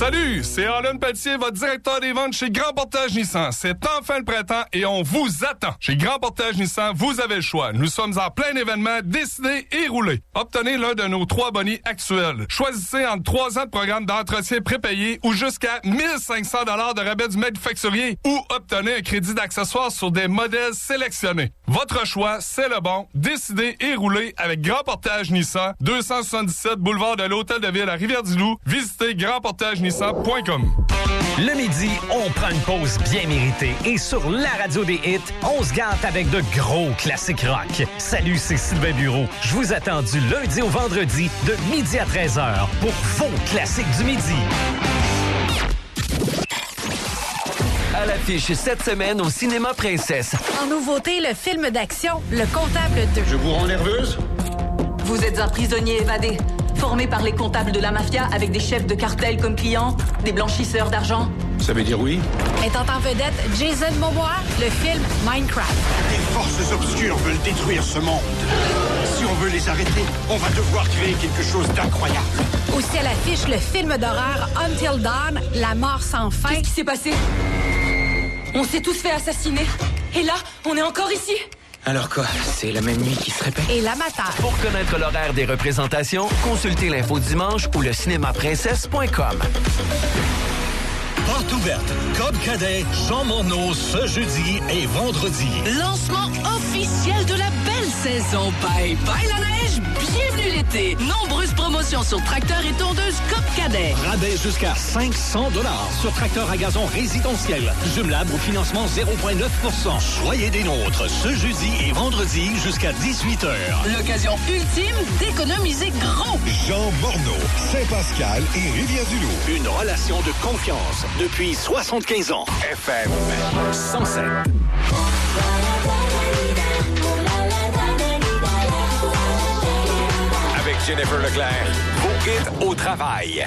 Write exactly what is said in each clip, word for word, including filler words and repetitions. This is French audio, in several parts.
Salut, c'est Alan Pelletier, votre directeur des ventes chez Grand Portage Nissan. C'est enfin le printemps et on vous attend. Chez Grand Portage Nissan, vous avez le choix. Nous sommes en plein événement, décidez et roulez. Obtenez l'un de nos trois bonnies actuels. Choisissez entre trois ans de programme d'entretien prépayé ou jusqu'à mille cinq cents dollars de rabais du manufacturier ou obtenez un crédit d'accessoires sur des modèles sélectionnés. Votre choix, c'est le bon. Décidez et roulez avec Grand Portage Nissan, deux cent soixante-dix-sept boulevard de l'Hôtel de Ville à Rivière-du-Loup. Visitez grand portage nissan point com. Le midi, on prend une pause bien méritée et sur la radio des hits, on se gâte avec de gros classiques rock. Salut, c'est Sylvain Bureau. Je vous attends du lundi au vendredi de midi à treize heures pour vos classiques du midi. À l'affiche cette semaine au Cinéma Princesse. En nouveauté, le film d'action Le Comptable deux. Je vous rends nerveuse? Vous êtes un prisonnier évadé, formé par les comptables de la mafia avec des chefs de cartel comme clients, des blanchisseurs d'argent. Ça veut dire oui? Mettant en vedette Jason Momoa, le film Minecraft. Les forces obscures veulent détruire ce monde. Si on veut les arrêter, on va devoir créer quelque chose d'incroyable. Aussi à l'affiche, le film d'horreur Until Dawn, La mort sans fin. Qu'est-ce qui s'est passé? On s'est tous fait assassiner. Et là, on est encore ici. Alors quoi, c'est la même nuit qui se répète? Et l'amateur. Pour connaître l'horaire des représentations, consultez l'info dimanche ou le cinéma princesse point com. Porte ouverte. Cobb Cadet, Jean Morneau, ce jeudi et vendredi. Lancement officiel de la belle saison. Bye bye la neige, bienvenue l'été. Nombreuses promotions sur tracteurs et tondeuses Cobb Cadet. Rabais jusqu'à cinq cents dollars sur tracteur à gazon résidentiel. Jumelable au financement zéro virgule neuf pour cent. Soyez des nôtres ce jeudi et vendredi jusqu'à dix-huit heures. L'occasion ultime d'économiser gros. Jean Morneau, Saint-Pascal et Rivière-du-Loup. Une relation de confiance depuis soixante-quinze ans. F M cent sept. Avec Jennifer Leclerc, vos hits au travail.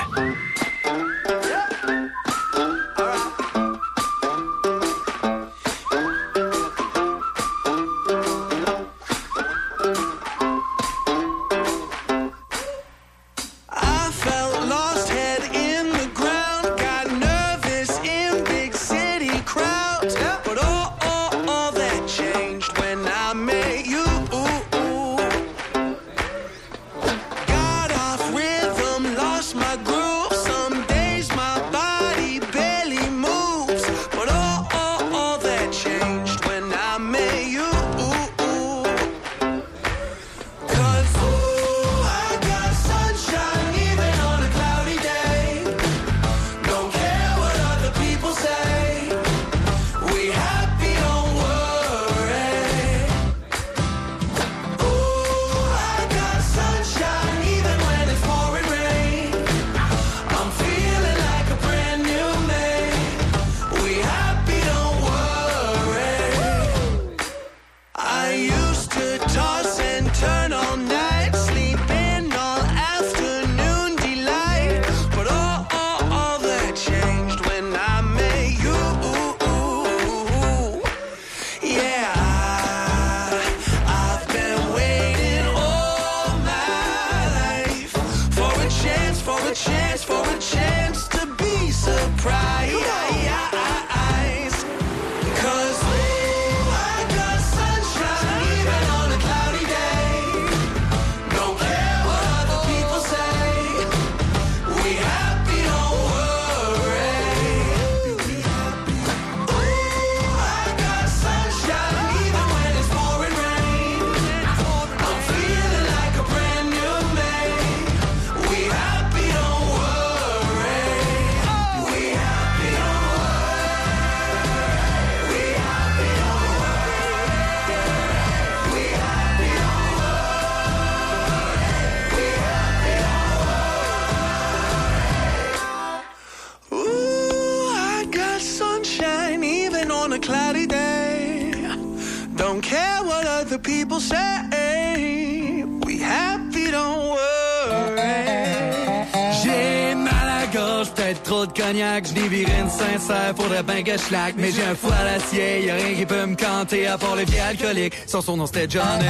Je dévirais une sincère, faudrait bien que je slack. Mais j'ai un foie à l'acier, y'a rien qui peut me canter à part le vieux alcoolique. Son son nom c'était Johnny.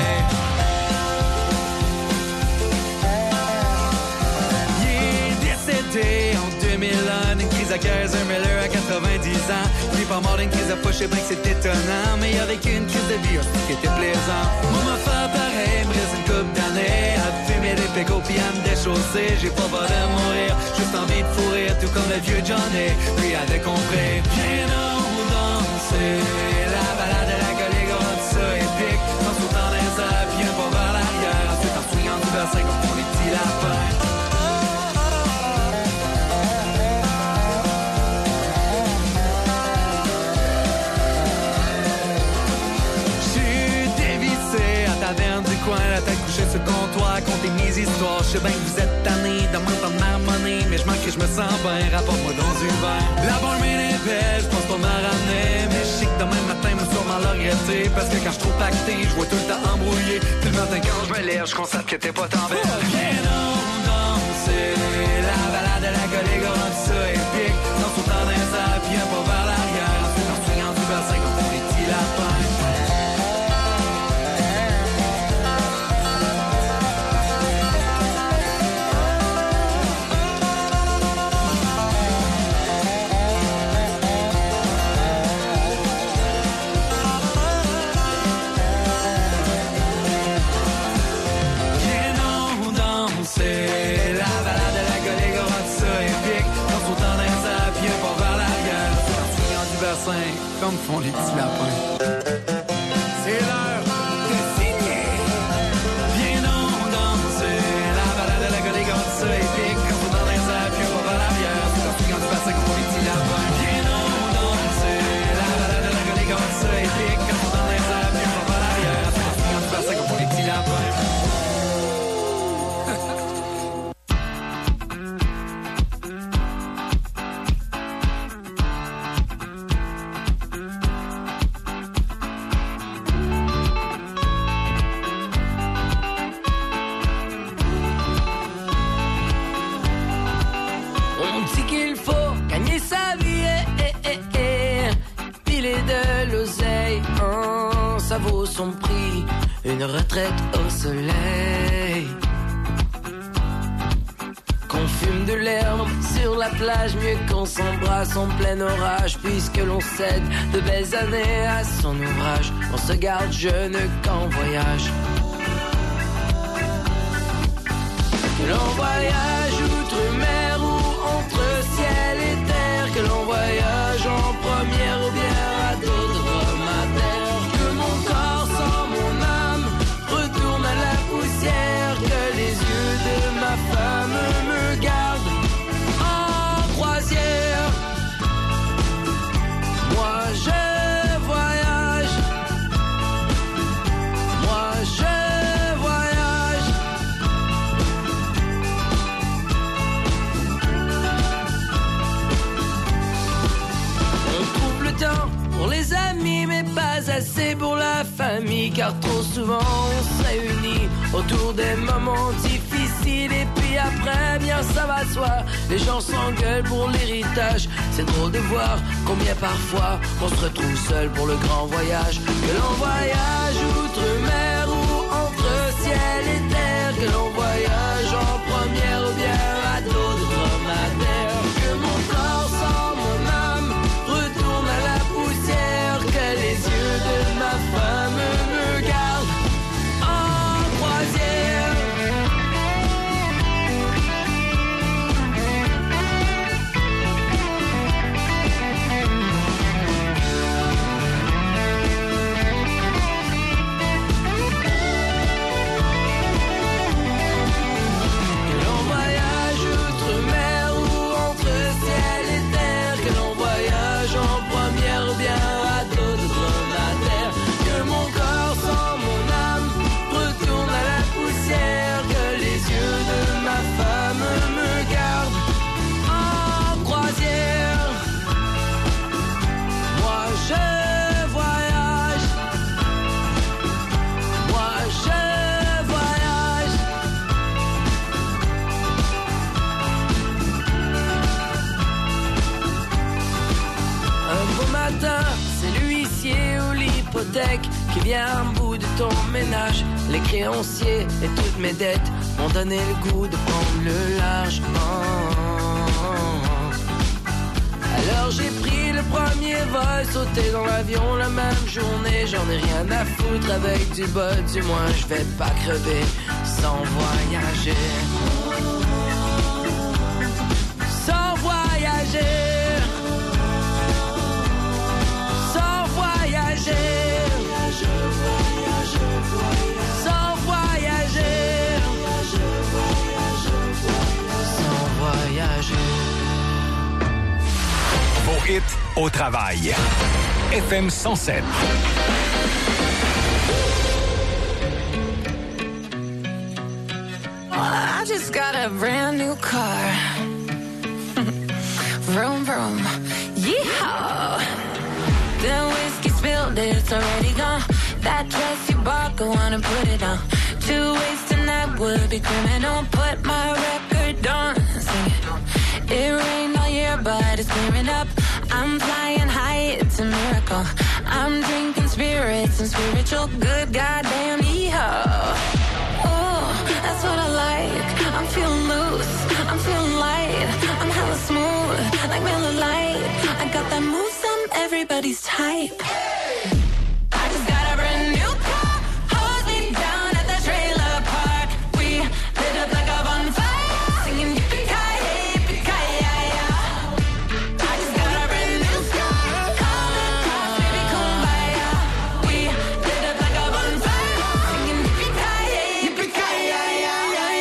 Il est décédé en deux mille un, caisse, un Miller à quatre-vingt-dix ans. Il est pas mort d'une crise de poche, je sais bien que c'est étonnant, mais il a vécu une crise de vie qui était plaisant. Moi, ma faire pareil, me reste une couple d'années à fumer des pécos pis à me déchausser. J'ai pas peur de mourir, juste envie de fourrir, tout comme le vieux Johnny. Lui avait compris. Viens donc danser, la balade de la collègue rend ça épique. En sautant dans les airs, puis un pas vers l'arrière. Ensuite en swingant du bassin comme pour les petits lapins. Taverne du coin, la tête couchée sur le comptoir, compter mes histoires. Je sais bien que vous êtes tannés de m'entendre marmonner, mais je manque que je me sens bien, rapporte-moi dans une verre. La barmaid est belle, je pense pas m'en ramener, mais je sais que demain matin, me sûrement le regretter, parce que quand je suis trop pacté, je vois tout le temps embrouillé. Puis le matin quand je me lève, je constate que t'es pas tant belle. Oh, viens donc danser, la balade de la collègue rend ça épique. Dans son temps d'un salle, puis un pas vers l'arrière, ensuite en swingant du bassin comme pour les petits lapins. Comme font les petits lapins. C'est l'heure de signer. Viens donc danser. La balade de la collègue rend ça épique. Quand on dans les airs, puis on va vers l'arrière. C'est comme quand du bassin comme font les petits lapins. Viens donc danser. La balade de la collègue rend ça épique. Quand on dans les airs, puis on va vers l'arrière. C'est comme quand du bassin comme font les petits lapins. Ça vaut son prix, une retraite au soleil. Qu'on fume de l'herbe sur la plage, mieux qu'on s'embrasse en plein orage. Puisque l'on cède de belles années à son ouvrage, on se garde jeune qu'en voyage. Que l'on voyage outre-mer ou entre ciel et terre, que l'on voyage en première ou bien à d'autres dromadaires. Corps sans mon âme retourne à la poussière, que les yeux de ma femme me gardent en croisière. Moi je voyage, moi je voyage. On trouve le temps pour les amis, mais pas assez pour la famille, car trop souvent on se réunit autour des moments difficiles. Et puis après, bien ça va de soi, les gens s'engueulent pour l'héritage. C'est drôle de voir combien parfois on se retrouve seul pour le grand voyage. Que l'on voyage outre-mer ou entre ciel et terre, que l'on voyage en première ou bien à d'autres dromadaires. Que mon corps sans mon âme retourne à la poussière, que les yeux de ma femme me gardent en croisière. Que l'on voyage outre-mer ou entre ciel et terre, que l'on voyage en première ou bien à d'autres dromadaires. Que mon corps sans mon âme retourne à la poussière, que les yeux de ma femme me gardent en croisière. Moi je voyage, moi je voyage. Un beau matin, c'est l'huissier ou l'hypothèque qui vient à bout de ton ménage. Les créanciers et toutes mes dettes m'ont donné le goût de prendre le large. Oh, oh, oh. Alors j'ai pris le premier vol, sauté dans l'avion la même journée. J'en ai rien à foutre avec du bas, du moins je vais pas crever sans voyager. Sans voyager. Sans voyager. Sans voyager. Sans voyager. Vos hits au travail. F M cent sept. I just got a brand new car. Vroom, vroom. Yeehaw. The whiskey spilled, it's already gone. That dress you bought, go on and put it on. Two ways tonight would be criminal. Put my record on, sing it. It rained all year, but it's clearing up. I'm flying high, it's a miracle. I'm drinking spirits and spiritual. Good goddamn yeehaw. Oh, that's what I like. I'm feeling loose, I'm feeling light. I'm hella smooth, like Miller Lite. I got that moves, I'm everybody's type. I just got a brand new car. Hold me down at the trailer park. We lit up like a bonfire, singing yippee-ki-yay, yippee-ki-yay-ya. I just got a brand new car. Come across, baby, kumbaya. We lit up like a bonfire, singing yippee-ki-yay, yippee-ki-yay-ya.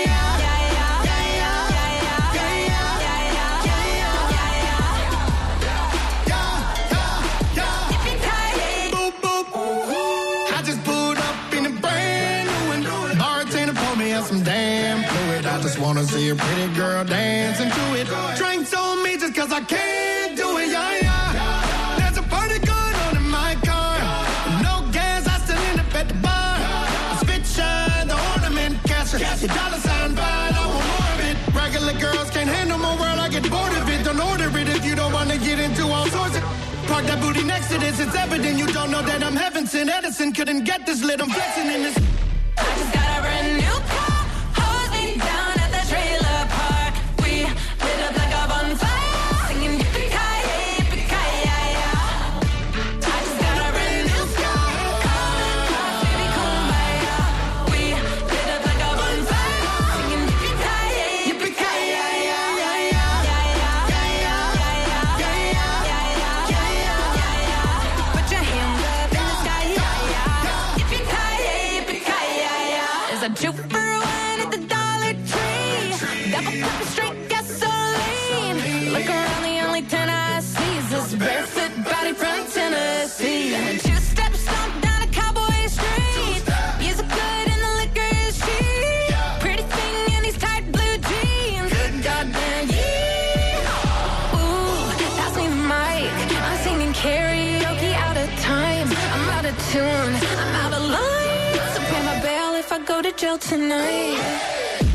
Some damn fluid. I just wanna see a pretty girl dancing to it. Drinks on me just cause I can't do it, yeah, yeah. There's a party going on in my car. No gas, I still end up at the bar. I spit shine, the ornament catcher. Your dollar sign fine, I want more of it. Regular girls can't handle my world, I get bored of it. Don't order it if you don't wanna get into all sorts of. Park that booty next to this, it's evident you don't know that I'm heaven sent. Edison couldn't get this lit, I'm flexing in this. I just got a brand new car. Down at the trailer park, we lit up like a bonfire, singing yippee-ki-yay, yippee-ki-yay-ya. I just got a brand new car. Come across, baby, kumbaya. We lit up like a bonfire, singing yippee-ki-yay, yippee-ki-yay-ya. Put your hands up in the sky, yippee-ki-yay, yippee-ki-yay-ya. Is that you for a wine at the double cup of straight gasoline. Look around, the only ten I see is this barefoot body from Tennessee. And two steps stomp down a cowboy street. Music good and the liquor is cheap. Pretty thing in these tight blue jeans. Good goddamn yeah. Ooh, pass me the mic. I'm singing karaoke out of time. I'm out of tune, I'm out of line. So pay my bail if I go to jail tonight.